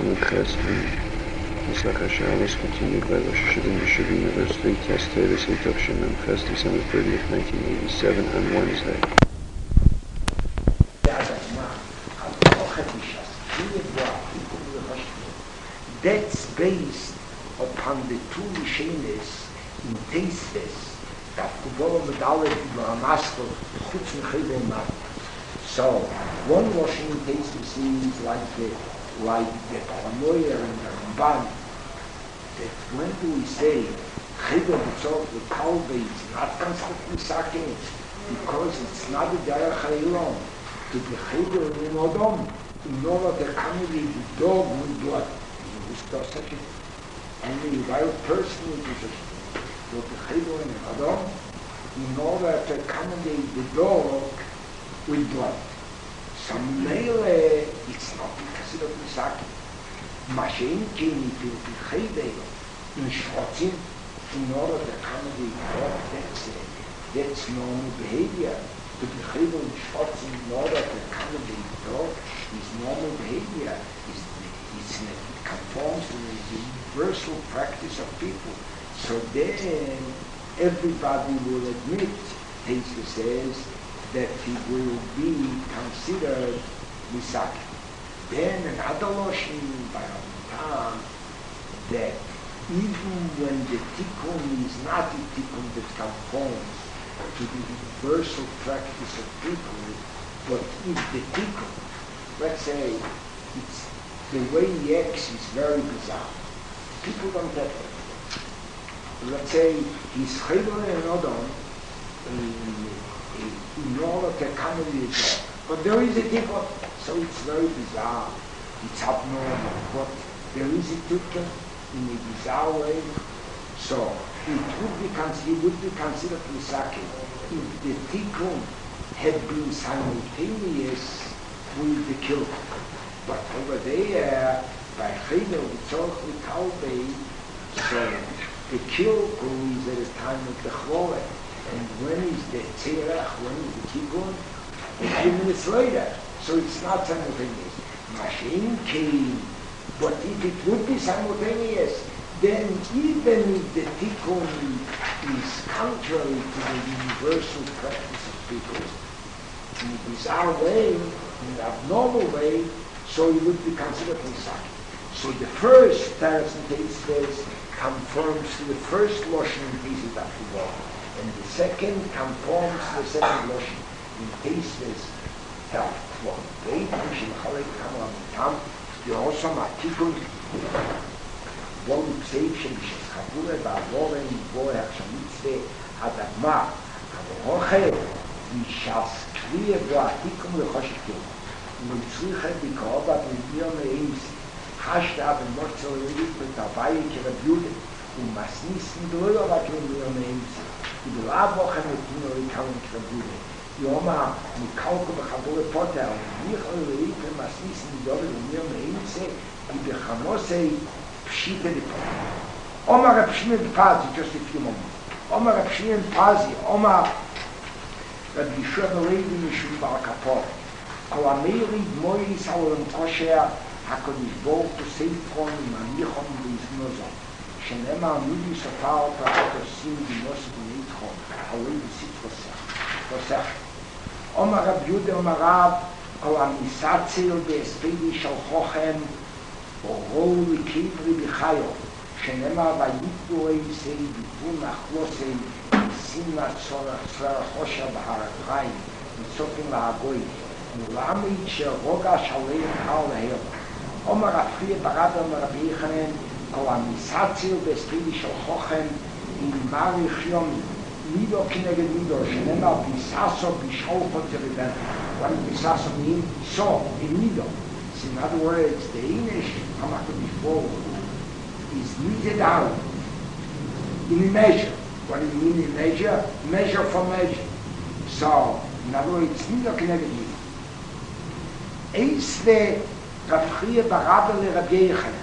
Ches and Yitzhak Hashem continued by Rosh Hashanah Yeshiva University, Test Davis Introduction Ches, December 30th, 1987, on Wednesday. That's based upon the two Rishenes in Teisves that Kubola Medalet Maskell Chutz Mechibel Mat. So one washing in Teisves is like the paranoia and the Ramban, that when do we say Chibel B'tzor the Kalbe is not constantly sucking because it's not a Derech HaElon to be Chibel in Odom in order to accommodate the dog with blood. And the wild person is the Chibel in Odom in order to accommodate the dog with blood. So Mele, it's not considered Misaki. Mashen came to the Chibel in Shrotzim in order to accommodate the dog. That's normal behavior. To be Chibel in Shrotzim in order to accommodate the dog is normal behavior. It conforms to the universal practice of people. So then everybody will admit, Teisha says, that he will be considered Misaki. Then another Loshin by Rambam that even when the Tikkun is not a Tikkun that conforms to the universal practice of people, but if the Tikkun, let's say, it's the way he acts is very bizarre. People don't get it. Let's say he's Chibel and Odom in order to accommodate the dog. But there is a Tikkun, so it's very bizarre. It's abnormal, but there is a Tikkun in a bizarre way. So he would be considered Misaki if the Tikkun had been simultaneous with the kill. But over there, by Chibel, B'tzorch V'Kalbei, so the kill is at the time of the Chloe. And when is the Tzerach, when is the Tikkun? A few minutes later. So it's not simultaneous. Mashin came, but if it would be simultaneous, then even if the Tikkun is contrary to the universal practice of people, in a bizarre way, in an abnormal way, so it would be considered Misaki. So the first Taras and Teisves conforms to the first Loshin in Teisves After and the second conforms to the second Loshin in Teisves Help. They push in Chalek Kamala Mitam, the Osam Atikun, Volume Seif Shemishas Chabule, Ba'avoren, Boe Hachshamitzve, Adagma, Adohoche, Mishas Kriye Bo Atikun Lechoshikim. Mitzricha Bikoba B'Yom Eims Hashta B'Mortzel Yid B'Tavayi Kerabyude U'Masnisin D'Oyo Vakim B'Yom Eims U'D'Lav Ochem Etino Rikavim Kerabyude Yoma Mikalko B'Chabole Potel Yichol Yid B'Masnisin D'Oyo B'Yom Eims U'B'Chamosei Pshite D'Potel Omar Pshime D'Pazi, just a few moments. Omar Pshime D'Pazi, Omar Rabbi Yeshua B'Levi Mishum Bar Kapor כל המאירי דמוי סאולן קושר הקודש בו כסייפון ומניחון ויזנוזון שנאמר מידי סופר פרעת עושים דינוס וניתחון עלי בסיטרוסך אומר רב יהודה אומר רב כל המסצל בהספדי של חוכם אורו לקברי בחיו שנאמר ויתו איסי ביפון אחלוסי סימנה צורח חושר בהר אפרים וצופים להגוי מולמי שרוגע שלם קל להר. אומר אפריע ברד אומר רבי יחנן, כל המסצל בספידי של חוכם, עם מעריך יומי, מידו כנגד מידו, שנאמר ביססו בשחולפות זרבן. What does bisaso mean? So, in mido. So in other words, the English, come after before, is meted out in a measure. What do you mean in measure? Measure for measure. So, in other words, mido כנגד מידו. Eisve Rafchia Barabba Rabbi Yechana.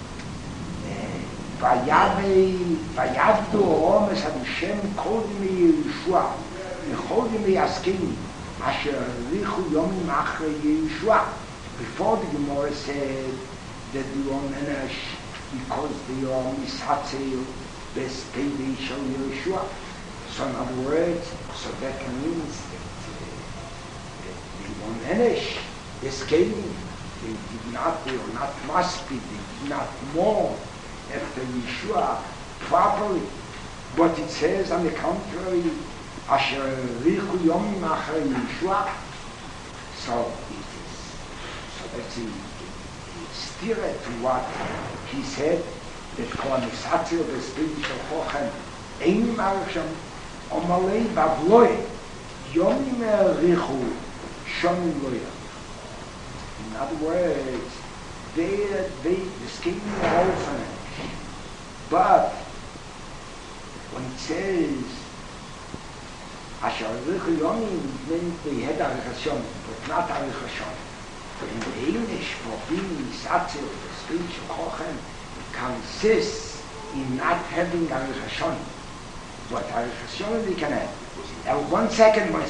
Vayavdu Omes Hashem Kodim Yeshua. Kodim Yaskin Asher Richu Yomim Achrei Yeshua. Before the Gemara said that the Omenesh, because they are Misatzel, Best Pele Shal Yeshua. So in other words, so that means that the Omenesh, the scaling, they were not must be, they did not mourn after Yeshua properly. But it says on the contrary, Asher Richu Yomim Achar Yeshua. So it is. So that's a steer to what he said, that Kol Misatzel B'Spedi Shel Chochem Ein Marsham Omalei Bavloi Yomim Richu Shomim Loya. In other words, the scheme are orphanage. But when it says Asher Richu Yomim, means they had Arichas Yomim, but not Arichas Yomim. In the English, for being Misatzel, the speech of Chochem, consists in not having Arichas Yomim. But Arichas Yomim we can have. 1 second, man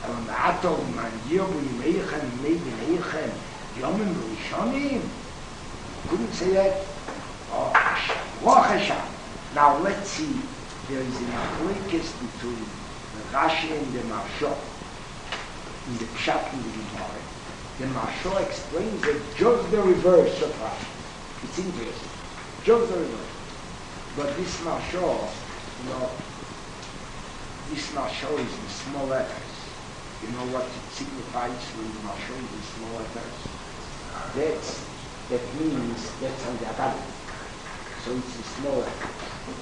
Yobu Yimeichem, maybe Neichem, Yomim Rishonim. Couldn't say that. Oh, now let's see. There is a machlokes between the Rashi and the Maharsha in the Pshat in the Gemara. The Maharsha explains it just the reverse of Rashi. It's interesting. Just the reverse. But this Maharsha, this Maharsha is in small letters. You know what it signifies when the Maharsha is in small letters? That means that's on the Agada. So it's in small letters.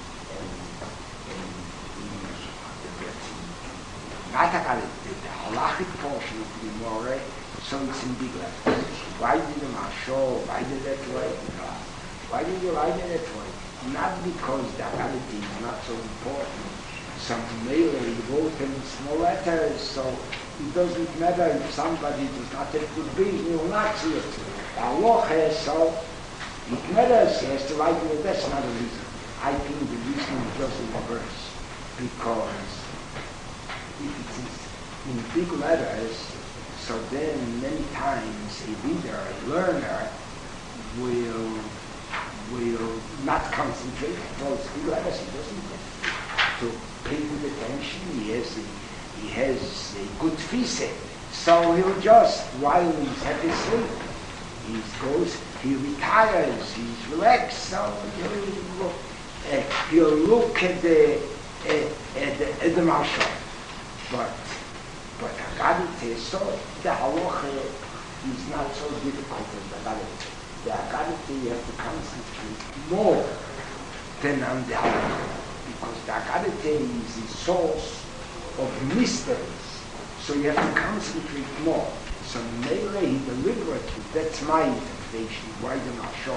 Not the halachic portion of the Gemara, so it's in big letters. Why did the Maharsha write it that way? Why did you write it that way? Not because the reality is not so important. Some male wrote in small letters, so it doesn't matter if somebody does not have good reason, he will not see it. Allah has, so it matters, he has to write it, that's not a reason. I think the reason is just in reverse. Because if it is in big letters, so then many times a reader, a learner, will not concentrate. Well, it's big letters, he doesn't have to pay good attention. He has a good fise. So he'll just, while he's at his sleep, he retires, he's relaxed, so he'll look at the Maharsha. But Agadite, so the halacha is not so difficult as the Agadite. The Agadite you have to concentrate more than on the halacha, because the Agadite is the source of mysteries, so you have to concentrate more. So Melee, he deliberately, that's my interpretation, why the Maharsha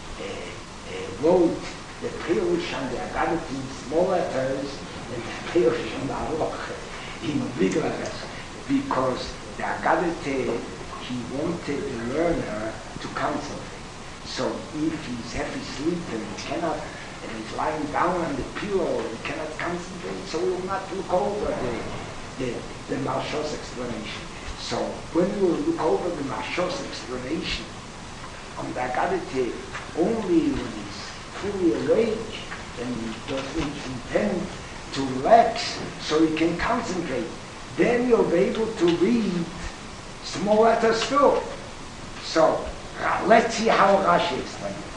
wrote the Pirush and the Agadite in small letters and the Pirush and the halacha in big letters, because the Agadite, he wanted the learner to concentrate. So if he's half asleep and he cannot, and he's lying down on the pillow, he cannot concentrate, so he will not look over the Maharsha's explanation. So when you look over the Maharsha's explanation on the Agadite, only when he's fully awake and he doesn't intend to relax, so he can concentrate, then you'll be able to read small letters too. So let's see how Rashi explains it.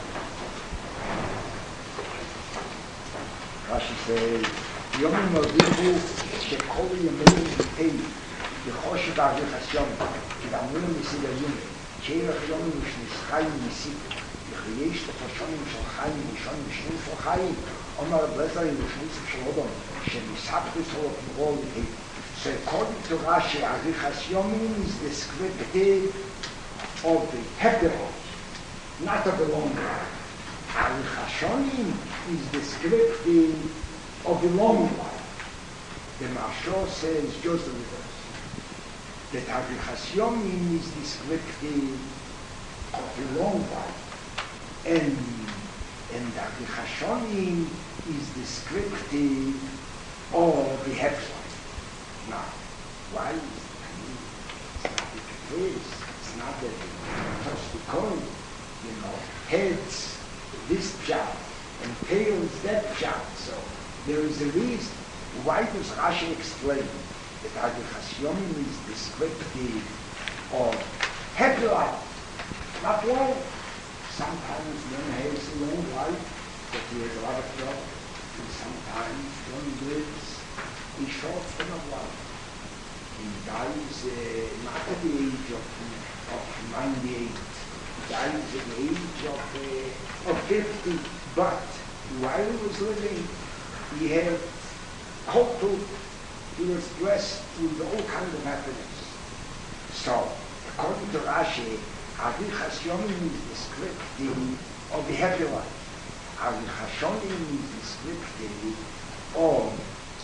Rashi says, Yomim Avihu Shekol Yemeim V'Tei Yechoshet Arichas Yomim K'Damunim Misid Yomim K'Erech Yomim Mishnis Chayim Misid Yechiyesh Tefoshonim Shel Chayim Mishonim Mishnim Shel Chayim Omar Blezer Yerushnisim Shel Odom Shemisaptis Holot Mrol V'Tei. So according to Rashi, Arichas Yomim is descriptive of the Hebron, not of the long run. Arichas Yomim is descriptive of the long life. The Maharsha says just the reverse. That Arichas Yomim is descriptive of the long life. And Arichas Yomim is descriptive of the Hebron. Now, why is it? It's not that it is. It's not that it touched the coin, heads this pshat and tails that pshat. So there is a reason. Why does Rashi explain that Adi Chasyomim is descriptive of happy life? Not long. Sometimes one has a long life, but he has a lot of trouble. And sometimes one lives a short span of life. He dies not at the age of 98. He dies at the age of 50. But while he was living, he had hope. He was blessed with all kinds of happiness. So, according to Rashi, Adi Chasyomim is descriptive of the happy life. Adi Chasyomim is descriptive of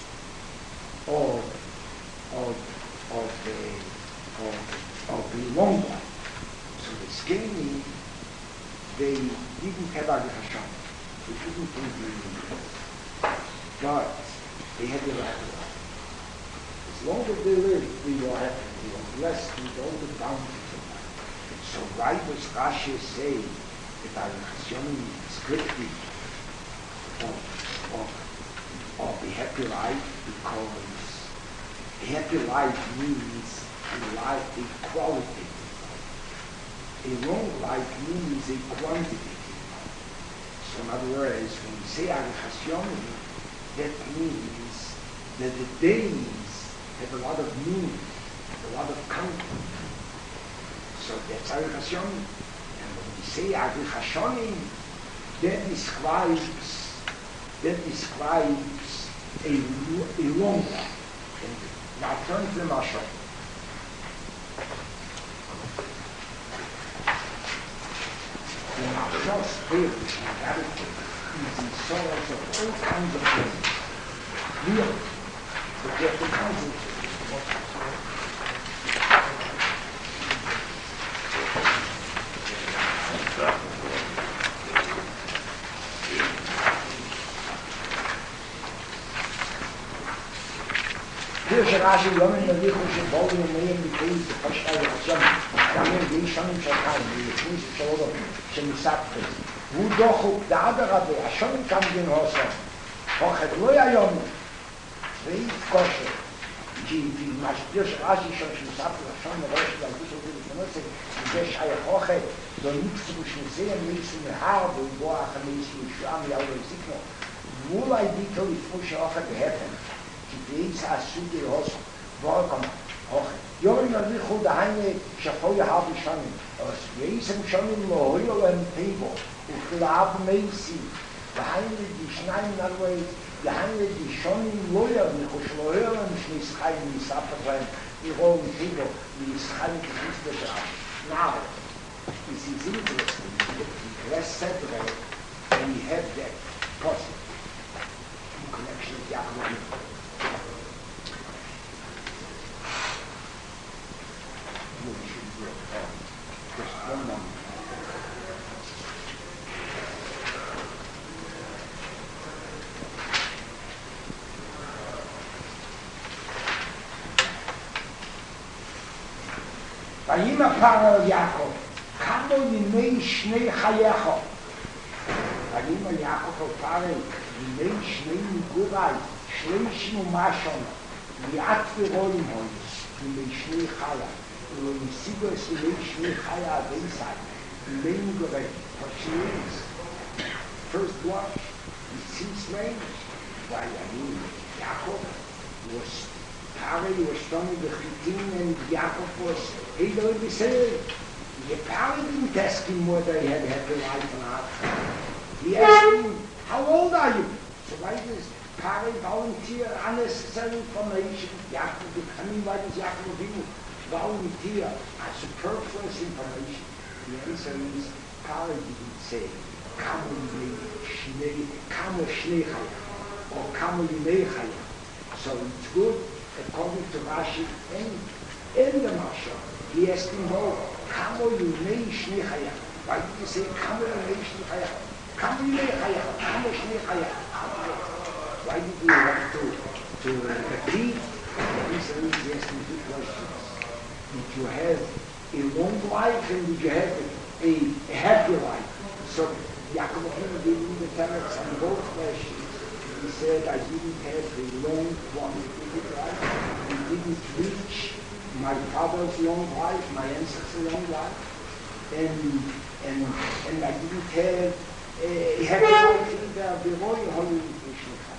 the long life. So the Skeni, they didn't have Adi Chasyomim. They didn't think they needed. But they had the happy life. As long as they lived, we were happy. We were blessed with all the bounties of life. So why does Rashi say that Adi Chasyomim is descriptive of the happy life? Because a happy life means a quality. A long life means a quantity. So in other words, when we say Adi Chasyomim, that means that the days have a lot of meaning, a lot of content. So that's Adi Chasyomim. And when we say Adi Chasyomim, that describes a long life. And now turn to the Mashal. The Mashal spirit and attitude is in sorrows of all kinds of things. Real, but you have to concentrate. Hier Rashi Yomen Yadichu Shebolu Yemeim B'Keis B'Pashtai Hashem Yamen Yishonim Shalchayim Yishnis Shalom Shemisapkes Hu Dochu D'Ada Rabbi Hashem Kam Din Hosa Hochet Lo Yayom Veit Kosher Ki Mashpir Rashi Shon Shemisapkes Hashem Rosh Yaldush Ovid Shenotze Yidesh Hayach Hochet Do Nitzu Shnizeim Yisu Mehar Bo Boach Yisu Yishuam Yaldo Yizikno Mulai Dito Yifmu Sheochet Behefen It's a sugi also. Welcome. Yorin Yadichu Dahane Shafoya Habi Shanim. Yesem Shanim Lohoyo and Table. Uklab Meisi. Dahane di Shnaim Narway. Dahane di Shanim Loya. Nichoshloyo and Shnischai Nisapaglan. The whole table. Nischai Nisapaglan. Now, this is interesting. The less separate, and we have that possible in connection with Yaakov. Just one moment. Vayima para Yaakov, kamo yimei shnei chayecho. Vayima Yaakov para yimei shnei nigurai, shleishim umashon, liat v'rolim hoyis, yimei shnei chaya. When you see this, you make Shnei Chaya inside. You may go back for first blush, it seems strange. Why, Yaakov was Pari was stoned the Chitin, and Yaakov was Hidoi B'Seir. Pari didn't ask him whether he had a happy life or not. He asked him, how old are you? So why does Pari volunteer unnecessary information? Why does Yaakov do volunteer superfluous information? The answer is, Pari didn't say, Kamo Shnei Chaya, or Kamo Yimei Chaya. So it's good, according to Rashi, and in the Mashal, he asked him, Kamo Yimei Shnei Chaya. Why did he say, Kamo Yimei Shnei Chaya? Kamo Yimei Chaya, Kamo Shnei Chaya. Why did you have to repeat? The answer is, he asked him two questions. Did you have a long life and did you have a happy life? So Yaakov Avinu gave me the teretz on both questions. He said, I didn't have the long one, did it right. We didn't reach my father's long life, my ancestors' long life, and I didn't have life either. The Roy Holy Krishna.